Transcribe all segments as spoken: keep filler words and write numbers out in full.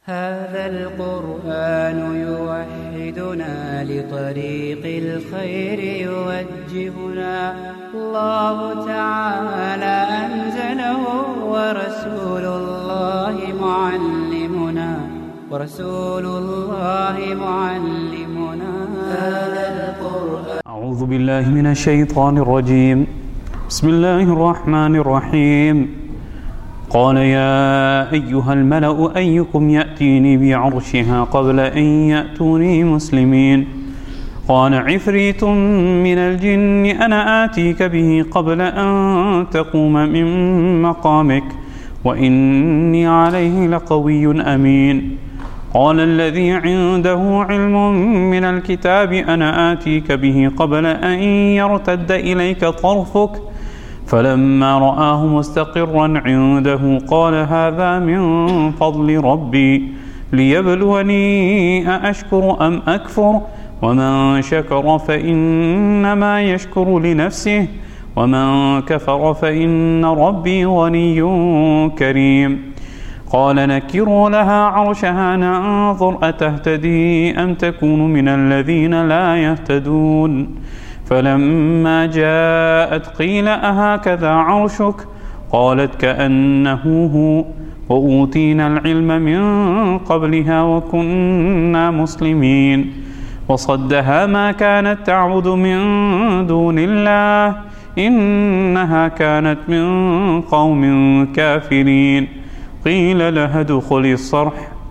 هذا القرآن يوحدنا لطريق الخير يوجهنا الله تعالى أنزله ورسول الله معلمنا ورسول الله معلمنا هذا القرآن. أعوذ بالله من الشيطان الرجيم. بسم الله الرحمن الرحيم. قال يا أيها الملأ أيكم يأتيني بعرشها قبل أن يأتوني مسلمين قال عفريت من الجن أنا آتيك به قبل أن تقوم من مقامك وإني عليه لقوي أمين قال الذي عنده علم من الكتاب أنا آتيك به قبل أن يرتد إليك طرفك فلما رآه مستقرا عنده قال هذا من فضل ربي ليبلوني أأشكر أم أكفر ومن شكر فإنما يشكر لنفسه ومن كفر فإن ربي غني كريم قال نكروا لها عرشها ننظر أتهتدي أم تكون من الذين لا يهتدون فلما جاءت قيل أهكذا عرشك قالت كأنه هو وأوتينا العلم من قبلها وكنا مسلمين وصدها ما كانت تعبد من دون الله إنها كانت من قوم كافرين قيل لها ادخلي الصرح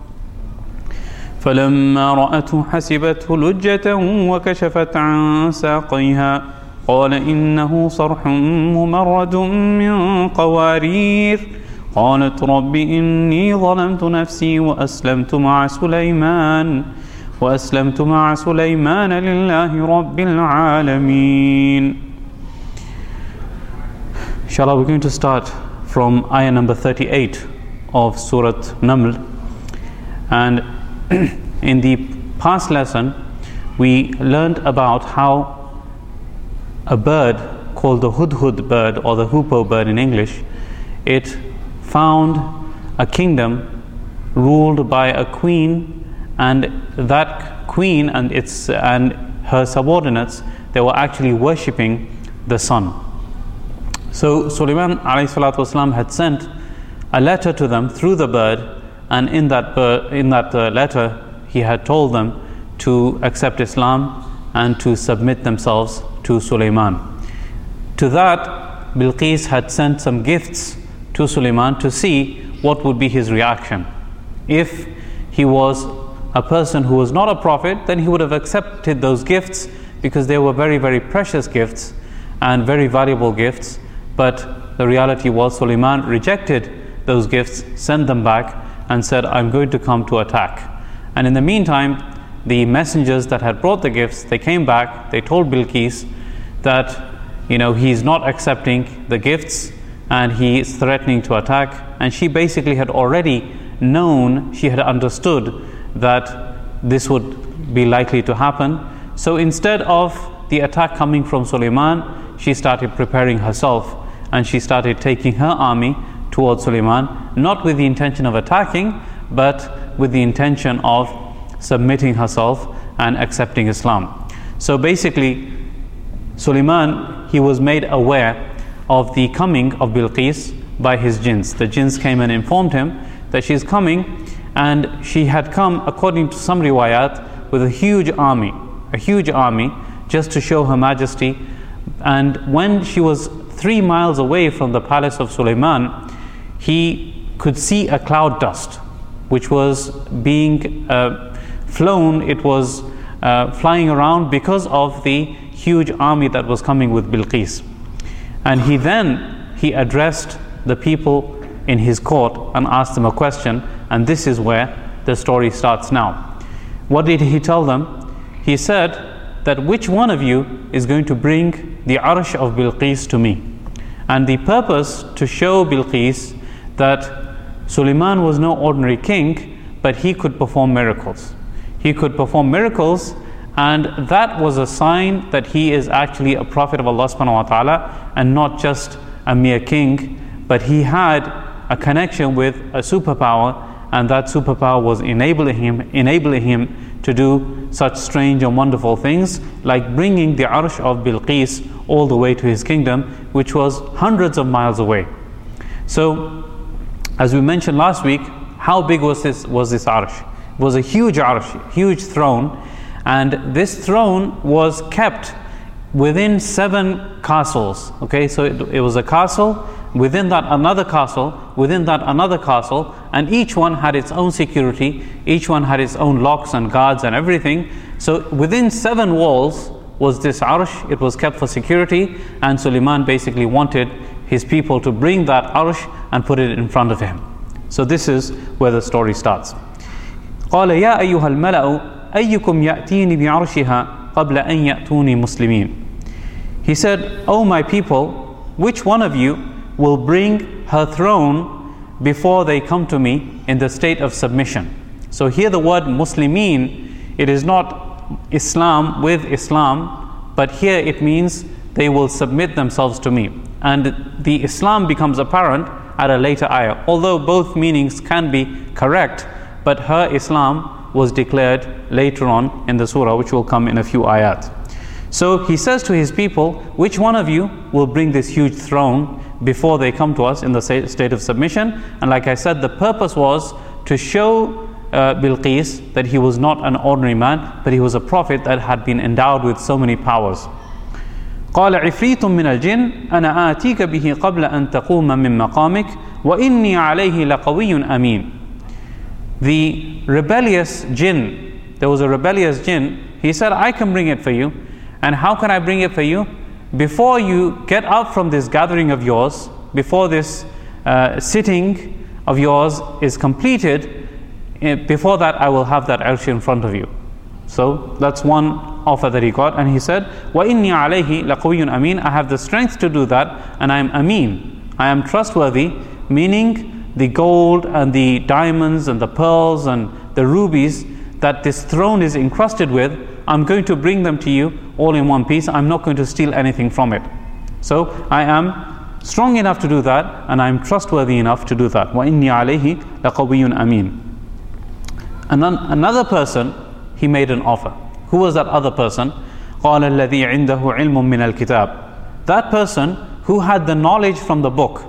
فلما رأته حسبته لجة وكشفت عن ساقيها قال إنه صرح ممرد من قوارير قالت رب إني ظلمت نفسي وأسلمت مع سليمان وأسلمت مع سليمان لله رب العالمين. Inshallah, we're going to start from ayah number thirty-eight of Surah Naml. And in the past lesson, we learned about how a bird called the hudhud bird, or the hoopoe bird in English, it found a kingdom ruled by a queen, and that queen and its and her subordinates, they were actually worshipping the sun. So Sulaiman alayhi salatu wasalam had sent a letter to them through the bird, and in that bird, in that uh, letter he had told them to accept Islam and to submit themselves to Sulaiman. To that, Bilqis had sent some gifts to Sulaiman to see what would be his reaction. If he was a person who was not a prophet, then he would have accepted those gifts because they were very, very precious gifts and very valuable gifts. But the reality was Sulaiman rejected those gifts, sent them back, and said, I'm going to come to attack. And in the meantime, the messengers that had brought the gifts, they came back, they told Bilqis that, you know, he's not accepting the gifts and he is threatening to attack. And she basically had already known, she had understood that this would be likely to happen. So instead of the attack coming from Sulaiman, she started preparing herself and she started taking her army towards Sulaiman, not with the intention of attacking, but with the intention of submitting herself and accepting Islam. So basically, Sulaiman, he was made aware of the coming of Bilqis by his jinns. The jinns came and informed him that she is coming, and she had come, according to some riwayat, with a huge army, a huge army, just to show her majesty. And when she was three miles away from the palace of Sulaiman, he could see a cloud dust which was being uh, flown, it was uh, flying around because of the huge army that was coming with Bilqis. And he then, he addressed the people in his court and asked them a question, and this is where the story starts now. What did he tell them? He said that which one of you is going to bring the arsh of Bilqis to me? And the purpose to show Bilqis that Sulaiman was no ordinary king, but he could perform miracles. He could perform miracles, and that was a sign that he is actually a prophet of Allah subhanahu wa ta'ala and not just a mere king, but he had a connection with a superpower, and that superpower was enabling him, enabling him to do such strange and wonderful things, like bringing the Arsh of Bilqis all the way to his kingdom, which was hundreds of miles away. So, as we mentioned last week, how big was this was this Arsh? It was a huge Arsh, huge throne, and this throne was kept within seven castles. Okay, so it, it was a castle, within that another castle, within that another castle, and each one had its own security, each one had its own locks and guards and everything. So within seven walls was this Arsh. It was kept for security, and Suleiman basically wanted his people to bring that Arsh and put it in front of him. So this is where the story starts. قال يا أيها الملأ أيكم يأتيني بعرشها قبل أن يأتوني مسلمين. He said, "O my people, which one of you will bring her throne before they come to me in the state of submission?" So here the word Muslimin, it is not Islam with Islam, but here it means they will submit themselves to me. And the Islam becomes apparent at a later ayah, although both meanings can be correct, but her Islam was declared later on in the surah, which will come in a few ayat. So he says to his people, which one of you will bring this huge throne before they come to us in the state of submission? And like I said, the purpose was to show uh, Bilqis that he was not an ordinary man, but he was a prophet that had been endowed with so many powers. قال عفريت من الجن أنا آتيك به قبل أن تقوم من مقامك وإني عليه لقوي أمين. The rebellious jinn, there was a rebellious jinn, he said, I can bring it for you. And how can I bring it for you? Before you get up from this gathering of yours, before this uh, sitting of yours is completed, before that I will have that arsh in front of you. So that's one offer that he got, and he said, وَإِنِّي عَلَيْهِ لَقَوِيٌّ أَمِينٌ. I have the strength to do that, and I am Ameen. I am trustworthy, meaning the gold and the diamonds and the pearls and the rubies that this throne is encrusted with, I'm going to bring them to you all in one piece. I'm not going to steal anything from it. So I am strong enough to do that, and I'm trustworthy enough to do that. وَإِنِّي عَلَيْهِ لَقَوِيٌّ أَمِينٌ. Another person, he made an offer. Who was that other person? قَالَ الَّذِي عِنْدَهُ عِلْمٌ مِّنَ الْكِتَابِ. That person who had the knowledge from the book.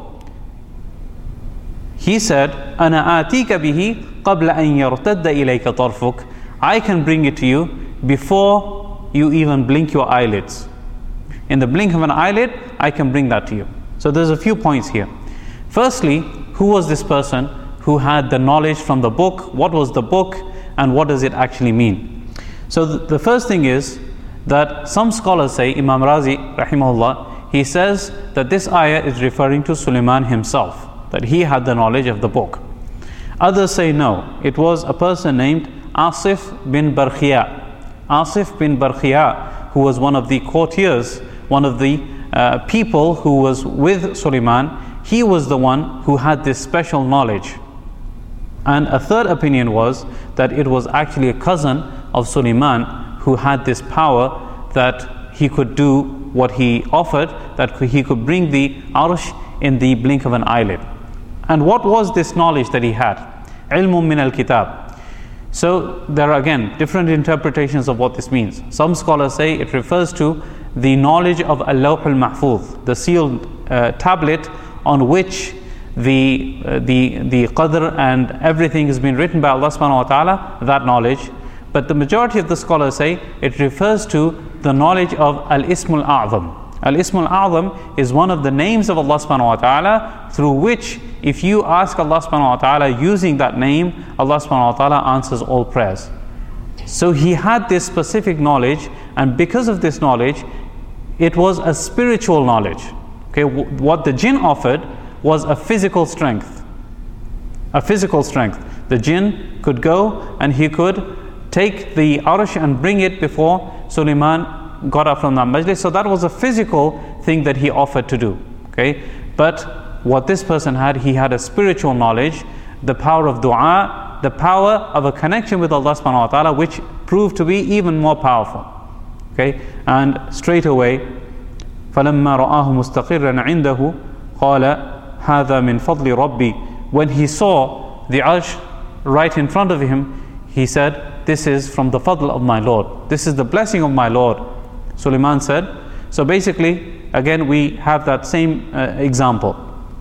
He said, أَنَا آتِيكَ بِهِ قَبْلَ أَنْ يَرْتَدَّ إِلَيْكَ طَرْفُكَ. I can bring it to you before you even blink your eyelids. In the blink of an eyelid, I can bring that to you. So there's a few points here. Firstly, who was this person who had the knowledge from the book? What was the book, and what does it actually mean? So th- the first thing is that some scholars say, Imam Razi rahimahullah, he says that this ayah is referring to Suleiman himself, that he had the knowledge of the book. Others say no, it was a person named Asif bin Barkhia. Asif bin Barkhia, who was one of the courtiers, one of the uh, people who was with Suleiman, he was the one who had this special knowledge. And a third opinion was that it was actually a cousin of Suleiman who had this power that he could do what he offered, that he could bring the Arsh in the blink of an eyelid. And what was this knowledge that he had? Ilmun min al-kitab. So there are again different interpretations of what this means. Some scholars say it refers to the knowledge of Al-Lawh al-Mahfuz, the sealed uh, tablet on which the uh, the the qadr and everything has been written by Allah subhanahu wa ta'ala, that knowledge. But the majority of the scholars say it refers to the knowledge of Al-Ismul A'zam. Al-Ismul A'zam is one of the names of Allah subhanahu wa ta'ala, through which if you ask Allah subhanahu wa ta'ala using that name, Allah subhanahu wa ta'ala answers all prayers. So he had this specific knowledge, and because of this knowledge, it was a spiritual knowledge. Okay, w- what the jinn offered was a physical strength. A physical strength. The jinn could go and he could take the Arsh and bring it before Suleiman got up from the majlis. So that was a physical thing that he offered to do. Okay, but what this person had, he had a spiritual knowledge, the power of dua, the power of a connection with Allah subhanahu wa ta'ala, which proved to be even more powerful. Okay, and straight away, فَلَمَّا رَآهُ مُسْتَقِرًّا عِنْدَهُ قَالَ هَذَا مِنْ فَضْلِ رَبِّي. When he saw the Arsh right in front of him, he said, this is from the fadl of my Lord. This is the blessing of my Lord. Sulaiman said. So basically, again, we have that same uh, example.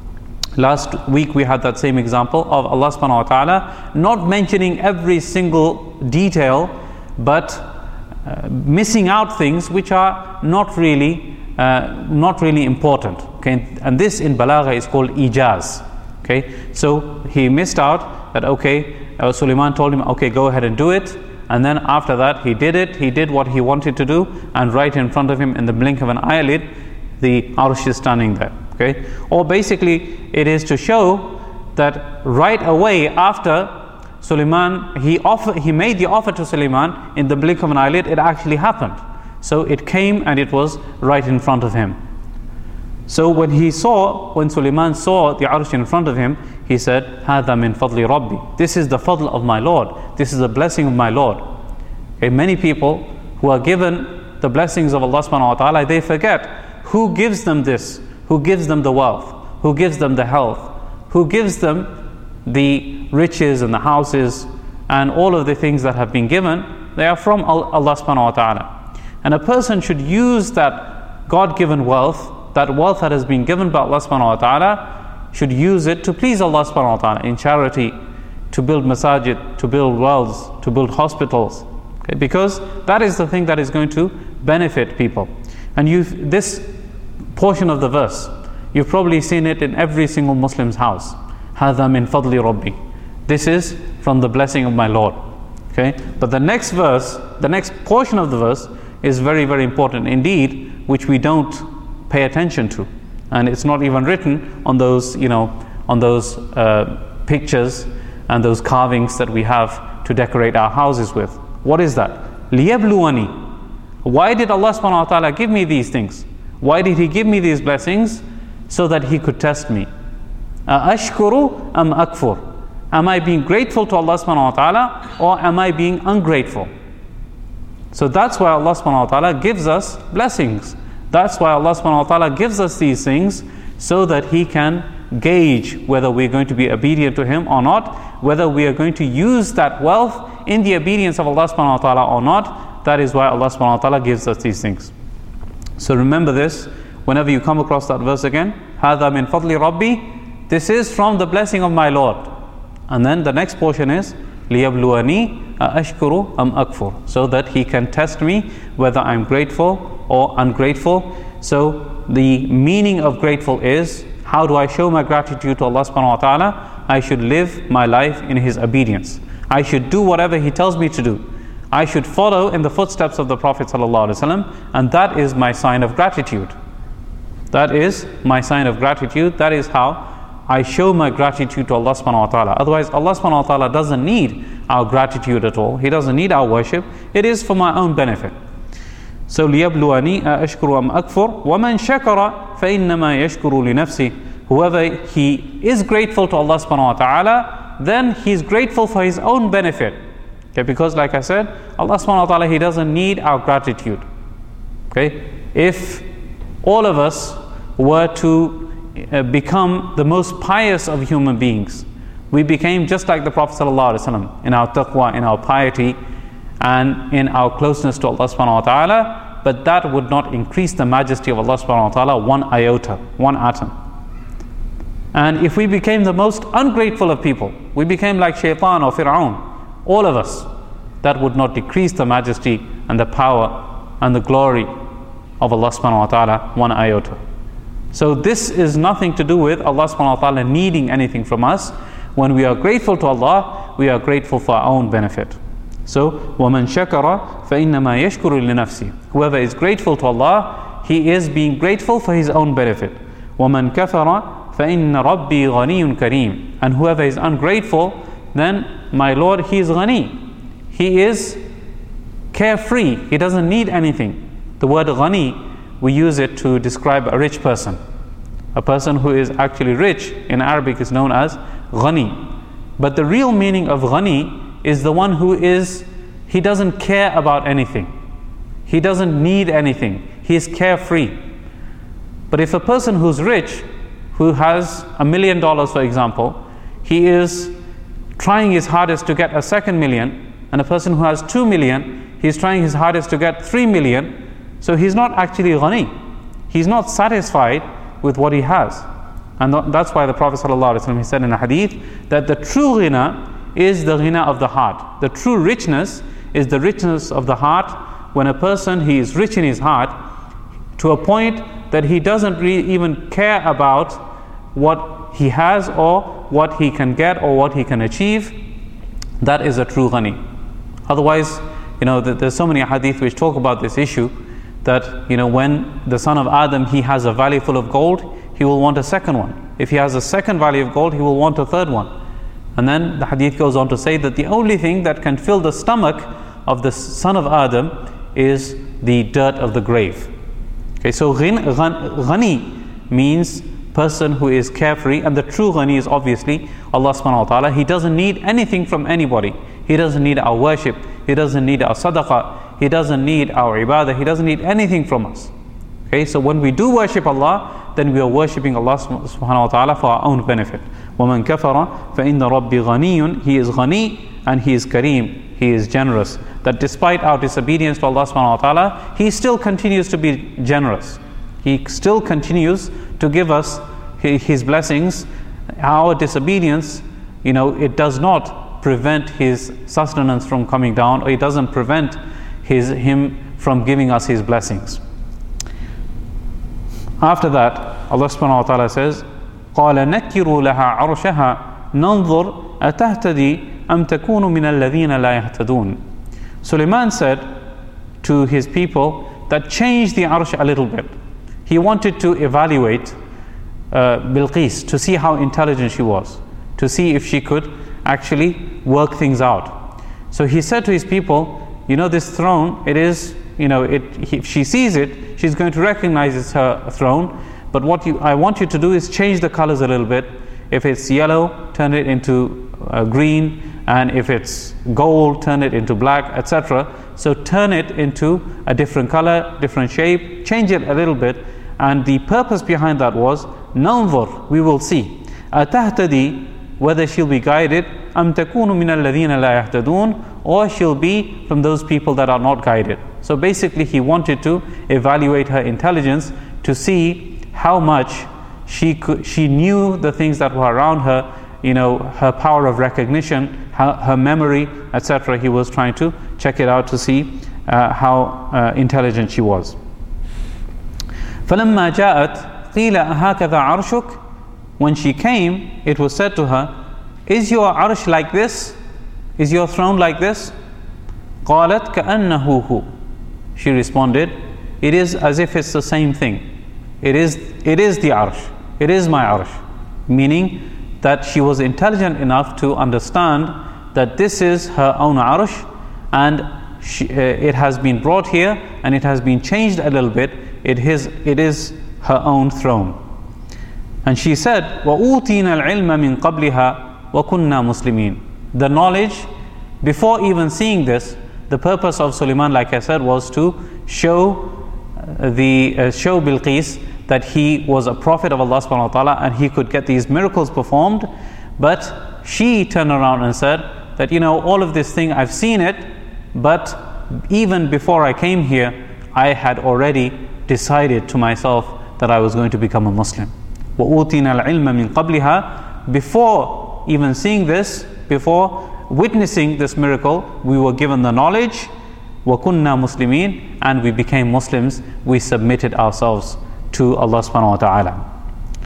Last week we had that same example of Allah subhanahu wa ta'ala not mentioning every single detail, but uh, missing out things which are not really uh, not really important. Okay, and this in balagha is called ijaz. Okay, so he missed out that, okay, uh, Sulaiman told him, okay, go ahead and do it, and then after that he did it, he did what he wanted to do, and right in front of him, in the blink of an eyelid, the arsh is standing there. Okay, or basically it is to show that right away after Sulaiman, he offer, he made the offer to Sulaiman, in the blink of an eyelid it actually happened. So it came and it was right in front of him. So when he saw, when Sulaiman saw the arsh in front of him, he said, هَذَا مِن فَضْلِ رَبِّي. This is the fadl of my Lord. This is the blessing of my Lord. Okay, many people who are given the blessings of Allah subhanahu wa ta'ala, they forget who gives them this, who gives them the wealth, who gives them the health, who gives them the riches and the houses and all of the things that have been given. They are from Allah subhanahu wa ta'ala. And a person should use that God-given wealth, that wealth that has been given by Allah subhanahu wa ta'ala, should use it to please Allah subhanahu wa ta'ala in charity, to build masajid, to build wells, to build hospitals. Okay? Because that is the thing that is going to benefit people. And you, this portion of the verse, you've probably seen it in every single Muslim's house. هَذَا مِن فَضْلِ رَبِّي. This is from the blessing of my Lord. Okay? But the next verse, the next portion of the verse is very, very important indeed, which we don't pay attention to. And it's not even written on those, you know, on those uh, pictures and those carvings that we have to decorate our houses with. What is that? لِيَبْلُوَنِي. Why did Allah subhanahu wa ta'ala give me these things? Why did He give me these blessings? So that He could test me. أَأَشْكُرُ أَمْ أَكْفُرُ. Am I being grateful to Allah subhanahu wa ta'ala, or am I being ungrateful? So that's why Allah subhanahu wa ta'ala gives us blessings. That's why Allah subhanahu wa ta'ala gives us these things, so that He can gauge whether we're going to be obedient to Him or not, whether we are going to use that wealth in the obedience of Allah subhanahu wa ta'ala or not. That is why Allah subhanahu wa ta'ala gives us these things. So remember this, whenever you come across that verse again, هَذَا مِن فَضْلِ رَبِّي. This is from the blessing of my Lord. And then the next portion is لِيَبْلُوَنِي أَأَشْكُرُ أَمْ أَكْفُرُ. So that He can test me whether I'm grateful or ungrateful. So the meaning of grateful is, how do I show my gratitude to Allah subhanahu wa ta'ala? I should live my life in His obedience. I should do whatever He tells me to do. I should follow in the footsteps of the Prophet sallallahu alaihi wasallam, and that is my sign of gratitude. That is my sign of gratitude. That is how I show my gratitude to Allah subhanahu wa ta'ala. Otherwise, Allah subhanahu wa ta'ala doesn't need our gratitude at all. He doesn't need our worship. It is for my own benefit. So لِيَبْلُوَنِي أَأَشْكُرُ أَمْ أَكْفُرُ وَمَنْ شَكَرَ فَإِنَّمَا يَشْكُرُ لِنَفْسِهِ. Whoever he is grateful to Allah subhanahu wa ta'ala, then he is grateful for his own benefit. Okay, because like I said, Allah subhanahu wa ta'ala, He doesn't need our gratitude. Okay, if all of us were to uh, become the most pious of human beings, we became just like the Prophet sallallahu alaihi wasallam in our taqwa, in our piety, and in our closeness to Allah subhanahu wa ta'ala, but that would not increase the majesty of Allah subhanahu wa ta'ala one iota, one atom. And if we became the most ungrateful of people, we became like Shaitan or Fir'aun, all of us, that would not decrease the majesty and the power and the glory of Allah subhanahu wa ta'ala one iota. So this is nothing to do with Allah subhanahu wa ta'ala needing anything from us. When we are grateful to Allah, we are grateful for our own benefit. So وَمَنْ شَكَرَ فَإِنَّمَا يَشْكُرُ لِنَفْسِهِ. Whoever is grateful to Allah, he is being grateful for his own benefit. وَمَنْ كَفَرَ فَإِنَّ رَبِّي غَنِيٌّ كَرِيمٌ. And whoever is ungrateful, then my Lord, He is ghani. He is carefree. He doesn't need anything. The word ghani, we use it to describe a rich person. A person who is actually rich in Arabic is known as ghani. But the real meaning of ghani is the one who is, he doesn't care about anything. He doesn't need anything. He is carefree. But if a person who's rich, who has a million dollars for example, he is trying his hardest to get a second million, and a person who has two million, he's trying his hardest to get three million, so he's not actually ghani. He's not satisfied with what he has. And that's why the Prophet ﷺ, he said in a hadith that the true ghina is the ghina of the heart. The true richness is the richness of the heart, when a person, he is rich in his heart to a point that he doesn't really even care about what he has or what he can get or what he can achieve. That is a true ghani. Otherwise, you know, there's so many hadith which talk about this issue, that, you know, when the son of Adam, he has a valley full of gold, he will want a second one. If he has a second valley of gold, he will want a third one. And then the hadith goes on to say that the only thing that can fill the stomach of the son of Adam is the dirt of the grave. Okay, so ghani means person who is carefree, and the true ghani is obviously Allah subhanahu wa ta'ala. He doesn't need anything from anybody. He doesn't need our worship. He doesn't need our sadaqah. He doesn't need our ibadah. He doesn't need anything from us. Okay, so when we do worship Allah, then we are worshipping Allah subhanahu wa ta'ala for our own benefit. وَمَنْ كَفَرَ فَإِنَّ رَبِّي غَنِيٌّ. He is ghani and He is kareem. He is generous. That despite our disobedience to Allah subhanahu wa ta'ala, He still continues to be generous. He still continues to give us His blessings. Our disobedience, you know, it does not prevent His sustenance from coming down, or it doesn't prevent his, Him from giving us His blessings. After that, Allah subhanahu wa ta'ala says, قَالَ نَكِّرُوا لَهَا عَرْشَهَا نَنْظُرْ أَتَهْتَدِي أَمْ تَكُونُ مِنَ الَّذِينَ لَا يَهْتَدُونَ. Sulaiman said to his people that change the arsh a little bit. He wanted to evaluate uh, Bilqis, to see how intelligent she was, to see if she could actually work things out. So he said to his people, you know, this throne, it is, you know, it, if she sees it, she's going to recognize it's her throne. But what you, I want you to do is change the colors a little bit. If it's yellow, turn it into uh, green, and if it's gold, turn it into black, et cetera. So turn it into a different color, different shape, change it a little bit. And the purpose behind that was, ننظر, we will see. أتهتدي, whether she'll be guided, أم تكون من الذين لا يهتدون, or she'll be from those people that are not guided. So basically he wanted to evaluate her intelligence to see how much she could, she knew the things that were around her, you know, her power of recognition, her, her memory, et cetera. He was trying to check it out to see uh, how uh, intelligent she was. فَلَمَّا جَاءَتْ قِيلَ أَهَكَذَا عَرْشُكَ. When she came, it was said to her, is your arsh like this? Is your throne like this? قَالَتْ كَأَنَّهُ هُ. She responded, it is as if it's the same thing. It is, it is the arsh. It is my arsh. Meaning that she was intelligent enough to understand that this is her own arsh, and she, uh, it has been brought here and it has been changed a little bit. It is, it is her own throne. And she said, وَأُوتِينَا الْعِلْمَ مِنْ قَبْلِهَا وَكُنَّا مُسْلِمِينَ. The knowledge, before even seeing this, the purpose of Sulaiman, like I said, was to show uh, the uh, show Bilqis that he was a prophet of Allah subhanahu wa ta'ala and he could get these miracles performed. But she turned around and said that, you know, all of this thing, I've seen it, but even before I came here, I had already decided to myself that I was going to become a Muslim. وَأُوتِينَا الْعِلْمَ مِنْ قَبْلِهَا. Before even seeing this, before witnessing this miracle, we were given the knowledge, وَكُنَّا مُسْلِمِينَ, and we became Muslims. We submitted ourselves to Allah subhanahu wa ta'ala.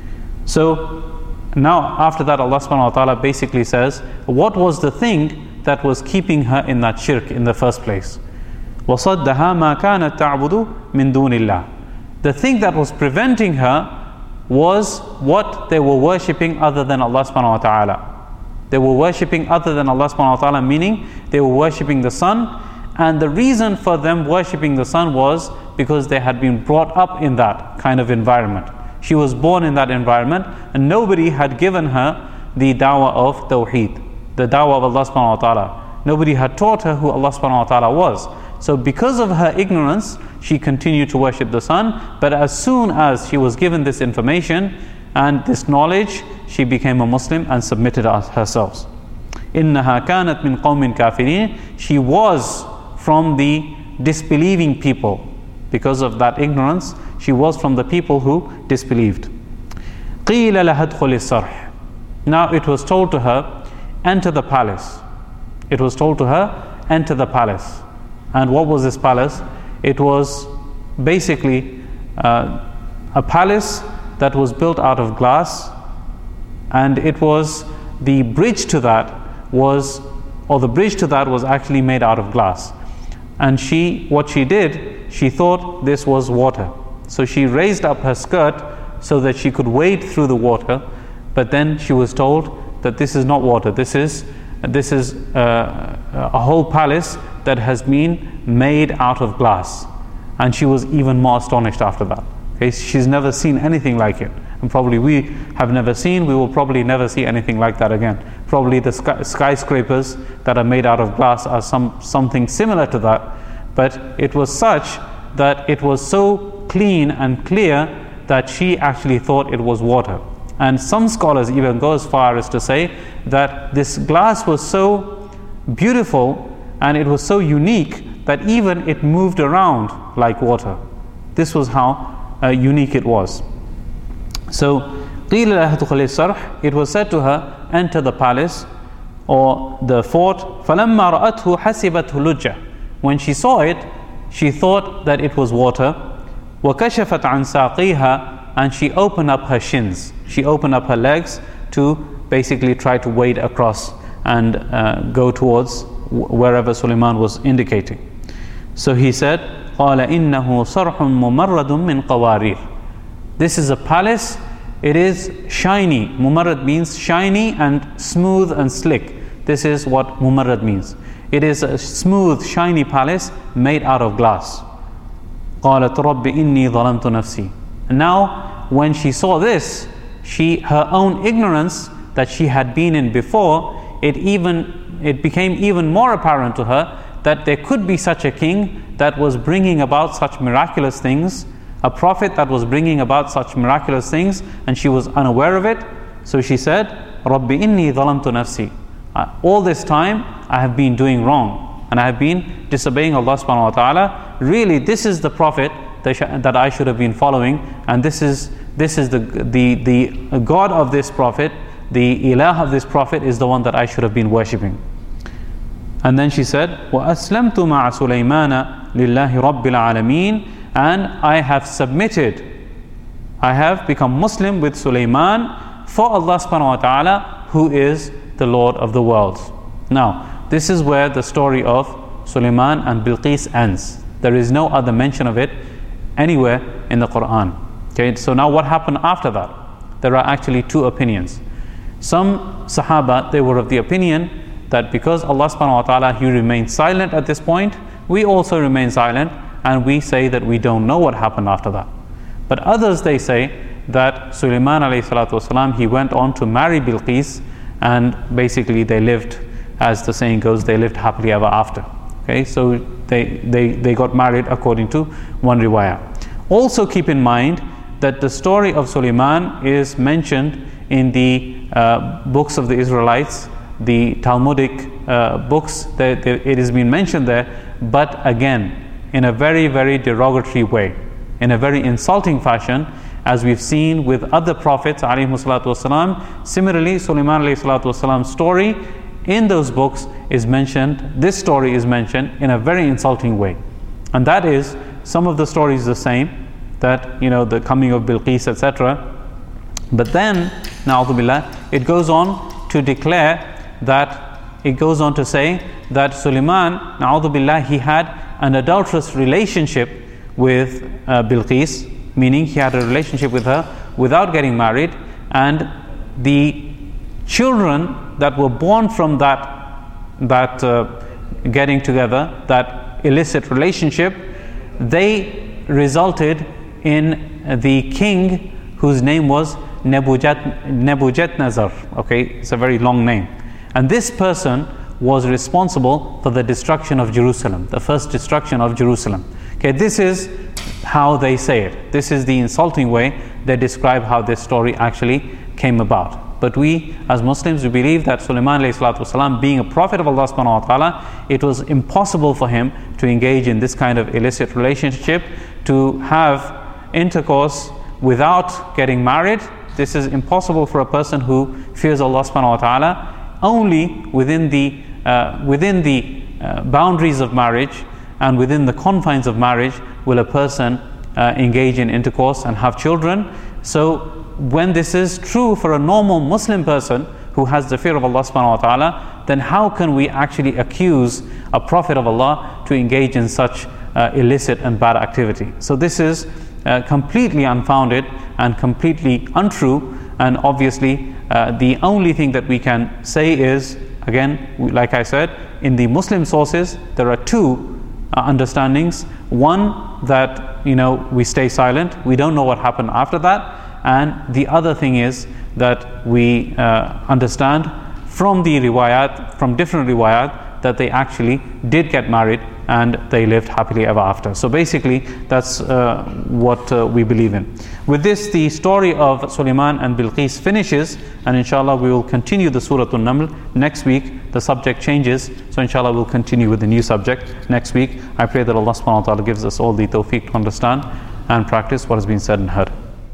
So now after that, Allah subhanahu wa ta'ala basically says, what was the thing that was keeping her in that shirk in the first place? وَصَدَّهَا مَا كَانَتْ تَعْبُدُ مِن دُونِ اللَّهِ. The thing that was preventing her was what they were worshipping other than Allah subhanahu wa ta'ala. They were worshipping other than Allah subhanahu wa ta'ala, meaning they were worshipping the sun. And the reason for them worshipping the sun was because they had been brought up in that kind of environment. She was born in that environment, and nobody had given her the dawah of Tawheed, the dawah of Allah subhanahu wa ta'ala. Nobody had taught her who Allah subhanahu wa ta'ala was. So because of her ignorance, she continued to worship the sun. But as soon as she was given this information and this knowledge, she became a Muslim and submitted herself. إِنَّهَا كَانَتْ مِنْ قَوْمٍ كَافِرِينَ. She was from the disbelieving people. Because of that ignorance, she was from the people who disbelieved. قِيلَ لَهَا ادْخُلِ الصَّرْحِ. Now it was told to her, enter the palace. It was told to her, enter the palace. And what was this palace? It was basically uh, a palace that was built out of glass, and it was the bridge to that was, or the bridge to that was actually made out of glass. And she, what she did, she thought this was water. So she raised up her skirt so that she could wade through the water, but then she was told that this is not water, this is this is uh, a whole palace that has been made out of glass. And she was even more astonished after that. Okay, she's never seen anything like it, and probably we have never seen, we will probably never see anything like that again. Probably the sky, skyscrapers that are made out of glass are some something similar to that, but it was such that it was so clean and clear that she actually thought it was water. And some scholars even go as far as to say that this glass was so beautiful and it was so unique that even it moved around like water. This was how uh, unique it was. So, قِيلَ لَهَا ادْخُلِي الصَّرْحِ. It was said to her, enter the palace or the fort. فَلَمَّا رَأَتْهُ حَسِبَتْهُ لُجَّةً. When she saw it, she thought that it was water. وَكَشَفَتْ عَنْ سَاقِيهَا. And she opened up her shins. She opened up her legs to basically try to wade across and uh, go towards wherever Sulaiman was indicating. So he said, قَالَ إِنَّهُ صَرْحٌ مُمَرَّدٌ مِّن قَوَارِيرٍ. This is a palace. It is shiny. Mumarrad means shiny and smooth and slick. This is what Mumarrad means. It is a smooth, shiny palace made out of glass. قَالَتْ رَبِّ إِنِّي ظَلَمْتُ نَفْسِي. Now, when she saw this, she, her own ignorance that she had been in before, it even it became even more apparent to her that there could be such a king that was bringing about such miraculous things, a prophet that was bringing about such miraculous things, and she was unaware of it. So she said, Rabbi inni dhalamtu nafsi. Uh, all this time I have been doing wrong and I have been disobeying Allah subhanahu wa ta'ala. Really, this is the prophet that, sh- that I should have been following, and this is this is the, the, the God of this prophet, the ilah of this prophet is the one that I should have been worshipping. And then she said, وَأَسْلَمْتُ مَعَ سُلَيْمَانَ لِلَّهِ رَبِّ الْعَالَمِينَ. And I have submitted, I have become Muslim with Sulaiman for Allah subhanahu wa ta'ala, who is the Lord of the worlds. Now, this is where the story of Sulaiman and Bilqis ends. There is no other mention of it anywhere in the Quran. Okay, so now what happened after that? There are actually two opinions. Some Sahaba, they were of the opinion that because Allah subhanahu wa ta'ala, He remained silent at this point, we also remain silent, and we say that we don't know what happened after that. But others, they say that Sulaiman alayhi salatu wasalam, he went on to marry Bilqis, and basically they lived, as the saying goes, they lived happily ever after. Okay, so they, they, they got married according to one riwayah. Also keep in mind that the story of Sulaiman is mentioned in the uh, books of the Israelites, the Talmudic uh, books, that it has been mentioned there, but again, in a very, very derogatory way, in a very insulting fashion, as we've seen with other prophets, alayhi salatu wasalam. Similarly, Sulaiman alayhi salatu wasalam's story in those books is mentioned, this story is mentioned in a very insulting way. And that is, some of the stories the same, that, you know, the coming of Bilqis, et cetera. But then, na'udhu billah, it goes on to declare that, it goes on to say that Sulaiman, na'udhu billah, he had an adulterous relationship with uh, Bilqis, meaning he had a relationship with her without getting married, and the children that were born from that that uh, getting together, that illicit relationship, they resulted in the king whose name was Nebuchadnezzar. Okay, it's a very long name, and this person was responsible for the destruction of Jerusalem, the first destruction of Jerusalem. Okay, this is how they say it. This is the insulting way they describe how this story actually came about. But we as Muslims, we believe that Sulaiman alayhi salatu wasalam, being a prophet of Allah subhanahu wa ta'ala, it was impossible for him to engage in this kind of illicit relationship, to have intercourse without getting married. This is impossible for a person who fears Allah subhanahu wa ta'ala. Only within the uh, within the uh, boundaries of marriage and within the confines of marriage will a person uh, engage in intercourse and have children. So when this is true for a normal Muslim person who has the fear of Allah subhanahu wa ta'ala, then how can we actually accuse a prophet of Allah to engage in such uh, illicit and bad activity? So this is uh, completely unfounded and completely untrue, and obviously uh, the only thing that we can say is, again, like I said, in the Muslim sources there are two uh, understandings. One, that you know we stay silent, we don't know what happened after that. And the other thing is that we uh, understand from the riwayat, from different riwayat, that they actually did get married and they lived happily ever after. So basically that's uh, what uh, we believe in. With this, the story of Sulaiman and Bilqis finishes, and inshallah we will continue the Surah An-Naml next week. The subject changes, so inshallah we'll continue with the new subject next week. I pray that Allah subhanahu wa ta'ala gives us all the tawfiq to understand and practice what has been said and heard.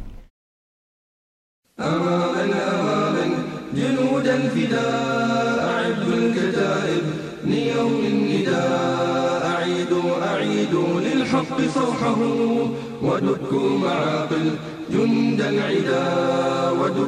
أماما أماما جنود الفداء أعدوا الكتائب ليوم النداء أعيدوا أعيدوا للحق صوحه ودكوا معاقل جند العدا.